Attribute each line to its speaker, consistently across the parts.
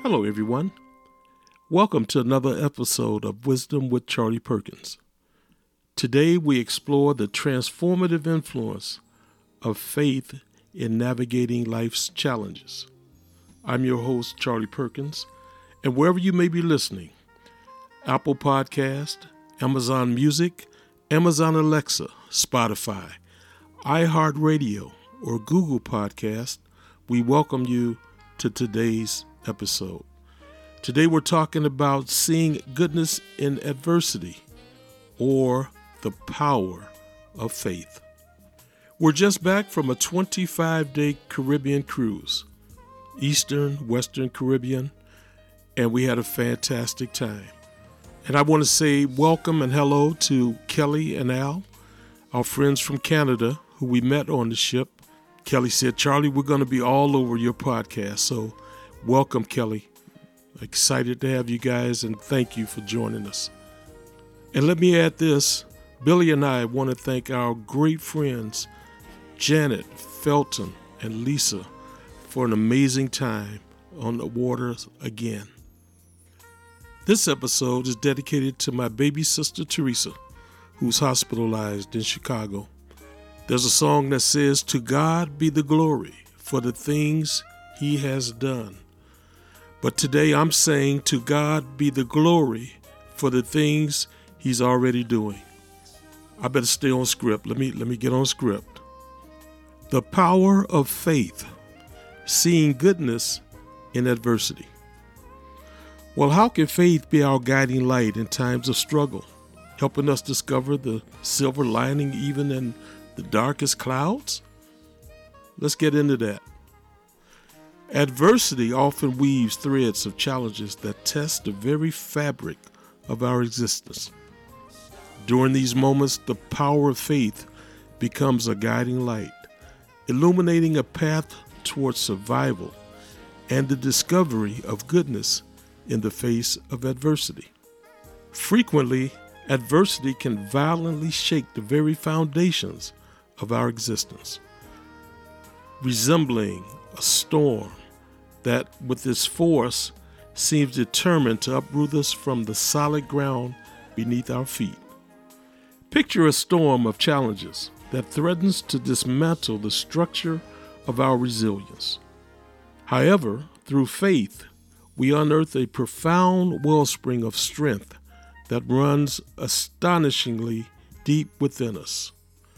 Speaker 1: Hello, everyone. Welcome to another episode of Wisdom with Charlie Perkins. Today, we explore the transformative influence of faith in navigating life's challenges. I'm your host, Charlie Perkins, and wherever you may be listening, Apple Podcast, Amazon Music, Amazon Alexa, Spotify, iHeartRadio, or Google Podcast, we welcome you to today's episode. Today we're talking about seeing goodness in adversity, or the power of faith. We're just back from a 25-day Caribbean cruise, Eastern, Western Caribbean, and we had a fantastic time. And I want to say welcome and hello to Kelly and Al, our friends from Canada who we met on the ship. Kelly said, Charlie, we're going to be all over your podcast. So welcome, Kelly. Excited to have you guys, and thank you for joining us. And let me add this. Billy and I want to thank our great friends, Janet, Felton, and Lisa, for an amazing time on the waters again. This episode is dedicated to my baby sister, Teresa, who's hospitalized in Chicago. There's a song that says, "To God be the glory for the things he has done." But today I'm saying, to God be the glory for the things he's already doing. I better stay on script. Let me get on script. The power of faith, seeing goodness in adversity. Well, how can faith be our guiding light in times of struggle, helping us discover the silver lining even in the darkest clouds? Let's get into that. Adversity often weaves threads of challenges that test the very fabric of our existence. During these moments, the power of faith becomes a guiding light, illuminating a path towards survival and the discovery of goodness in the face of adversity. Frequently, adversity can violently shake the very foundations of our existence, resembling a storm that, with its force, seems determined to uproot us from the solid ground beneath our feet. Picture a storm of challenges that threatens to dismantle the structure of our resilience. However, through faith, we unearth a profound wellspring of strength that runs astonishingly deep within us.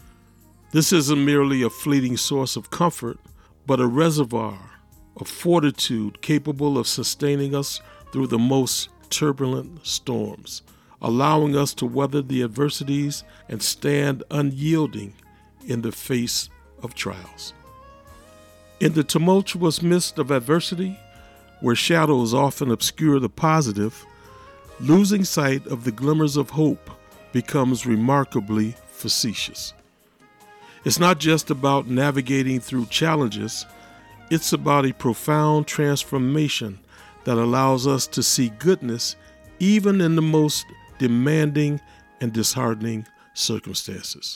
Speaker 1: This isn't merely a fleeting source of comfort, but a reservoir of fortitude capable of sustaining us through the most turbulent storms, allowing us to weather the adversities and stand unyielding in the face of trials. In the tumultuous midst of adversity, where shadows often obscure the positive, losing sight of the glimmers of hope becomes remarkably facetious. It's not just about navigating through challenges, it's about a profound transformation that allows us to see goodness even in the most demanding and disheartening circumstances.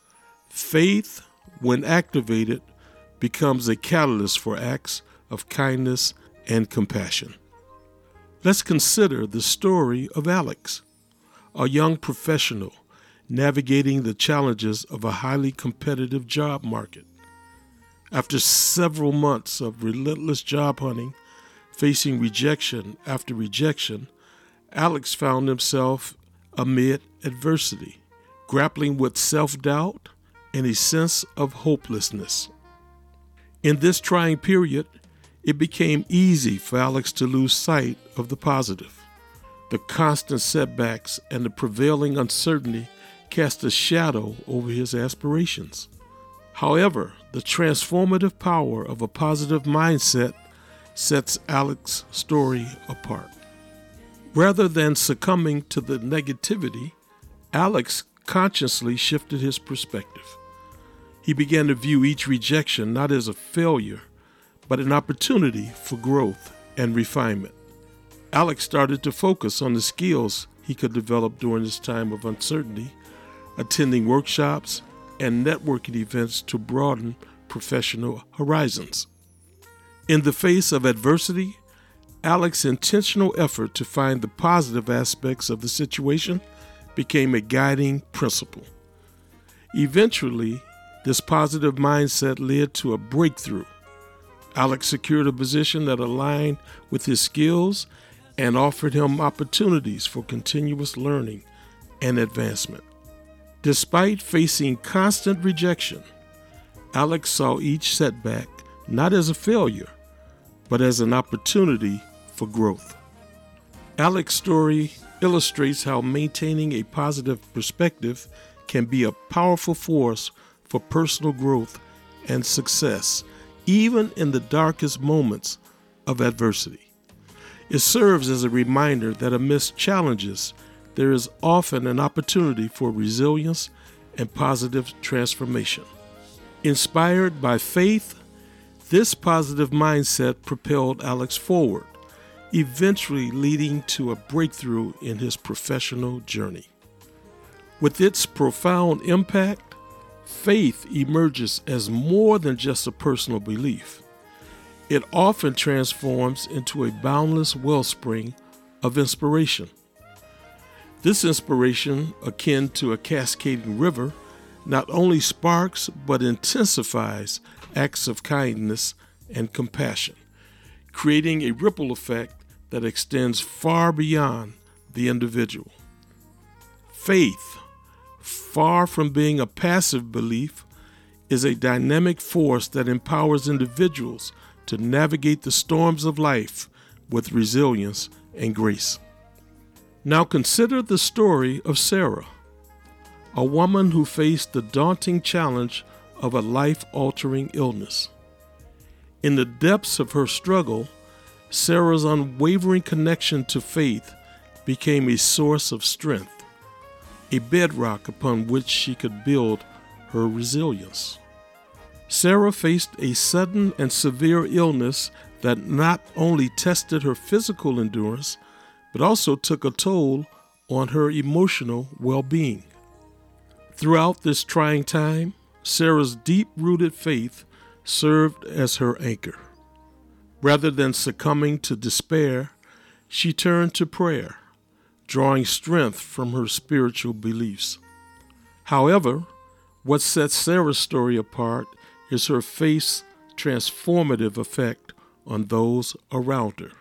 Speaker 1: Faith, when activated, becomes a catalyst for acts of kindness and compassion. Let's consider the story of Alex, a young professional navigating the challenges of a highly competitive job market. After several months of relentless job hunting, facing rejection after rejection, Alex found himself amid adversity, grappling with self-doubt and a sense of hopelessness. In this trying period, it became easy for Alex to lose sight of the positive. The constant setbacks and the prevailing uncertainty cast a shadow over his aspirations. However, the transformative power of a positive mindset sets Alex's story apart. Rather than succumbing to the negativity, Alex consciously shifted his perspective. He began to view each rejection not as a failure, but an opportunity for growth and refinement. Alex started to focus on the skills he could develop during this time of uncertainty, attending workshops and networking events to broaden professional horizons. In the face of adversity, Alex's intentional effort to find the positive aspects of the situation became a guiding principle. Eventually, this positive mindset led to a breakthrough. Alex secured a position that aligned with his skills and offered him opportunities for continuous learning and advancement. Despite facing constant rejection, Alex saw each setback not as a failure, but as an opportunity for growth. Alex's story illustrates how maintaining a positive perspective can be a powerful force for personal growth and success, even in the darkest moments of adversity. It serves as a reminder that amidst challenges, there is often an opportunity for resilience and positive transformation. Inspired by faith, this positive mindset propelled Alex forward, eventually leading to a breakthrough in his professional journey. With its profound impact, faith emerges as more than just a personal belief. It often transforms into a boundless wellspring of inspiration. This inspiration, akin to a cascading river, not only sparks but intensifies acts of kindness and compassion, creating a ripple effect that extends far beyond the individual. Faith, far from being a passive belief, is a dynamic force that empowers individuals to navigate the storms of life with resilience and grace. Now consider the story of Sarah, a woman who faced the daunting challenge of a life-altering illness. In the depths of her struggle, Sarah's unwavering connection to faith became a source of strength, a bedrock upon which she could build her resilience. Sarah faced a sudden and severe illness that not only tested her physical endurance, but also took a toll on her emotional well-being. Throughout this trying time, Sarah's deep-rooted faith served as her anchor. Rather than succumbing to despair, she turned to prayer, drawing strength from her spiritual beliefs. However, what sets Sarah's story apart is her faith's transformative effect on those around her.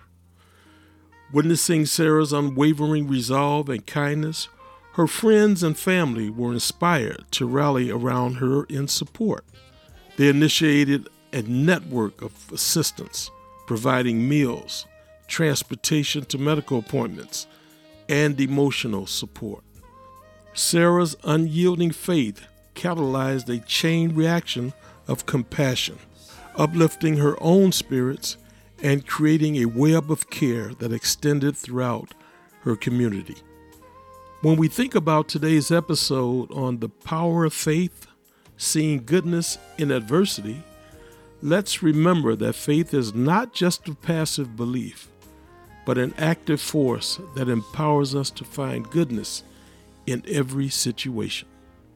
Speaker 1: Witnessing Sarah's unwavering resolve and kindness, her friends and family were inspired to rally around her in support. They initiated a network of assistance, providing meals, transportation to medical appointments, and emotional support. Sarah's unyielding faith catalyzed a chain reaction of compassion, uplifting her own spirits and creating a web of care that extended throughout her community. When we think about today's episode on the power of faith, seeing goodness in adversity, let's remember that faith is not just a passive belief, but an active force that empowers us to find goodness in every situation.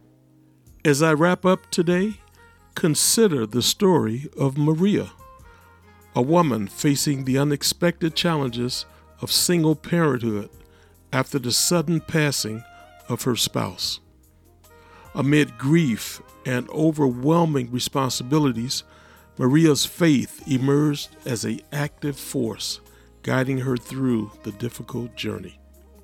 Speaker 1: As I wrap up today, consider the story of Maria, a woman facing the unexpected challenges of single parenthood after the sudden passing of her spouse. Amid grief and overwhelming responsibilities, Maria's faith emerged as an active force, guiding her through the difficult journey.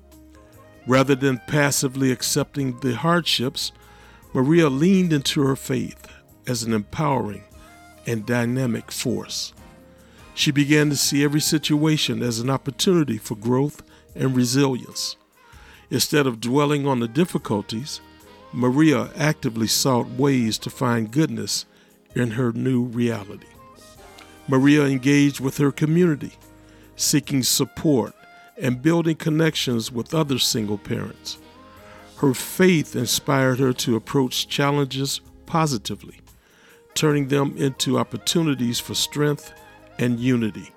Speaker 1: Rather than passively accepting the hardships, Maria leaned into her faith as an empowering and dynamic force. She began to see every situation as an opportunity for growth and resilience. Instead of dwelling on the difficulties, Maria actively sought ways to find goodness in her new reality. Maria engaged with her community, seeking support and building connections with other single parents. Her faith inspired her to approach challenges positively, turning them into opportunities for strength and unity.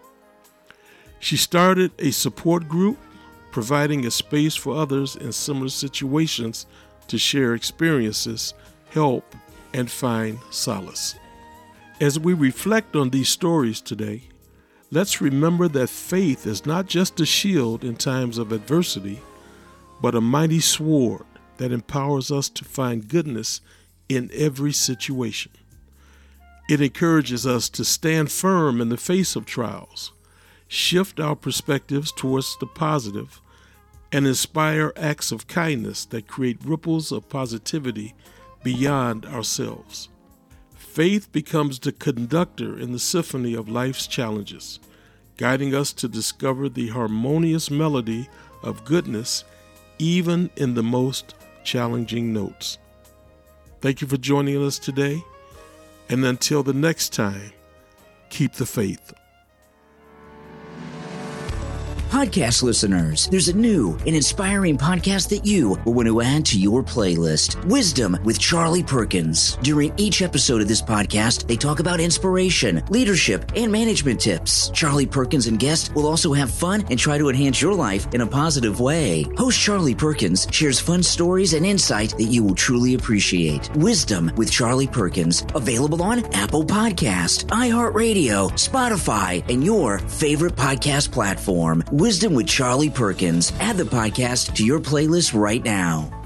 Speaker 1: She started a support group, providing a space for others in similar situations to share experiences, help, and find solace. As we reflect on these stories today, let's remember that faith is not just a shield in times of adversity, but a mighty sword that empowers us to find goodness in every situation. It encourages us to stand firm in the face of trials, shift our perspectives towards the positive, and inspire acts of kindness that create ripples of positivity beyond ourselves. Faith becomes the conductor in the symphony of life's challenges, guiding us to discover the harmonious melody of goodness even in the most challenging notes. Thank you for joining us today, and until the next time, keep the faith.
Speaker 2: Podcast listeners, there's a new and inspiring podcast that you will want to add to your playlist. Wisdom with Charlie Perkins. During each episode of this podcast, they talk about inspiration, leadership, and management tips. Charlie Perkins and guests will also have fun and try to enhance your life in a positive way. Host Charlie Perkins shares fun stories and insight that you will truly appreciate. Wisdom with Charlie Perkins. Available on Apple Podcast, iHeartRadio, Spotify, and your favorite podcast platform. Wisdom with Charlie Perkins. Add the podcast to your playlist right now.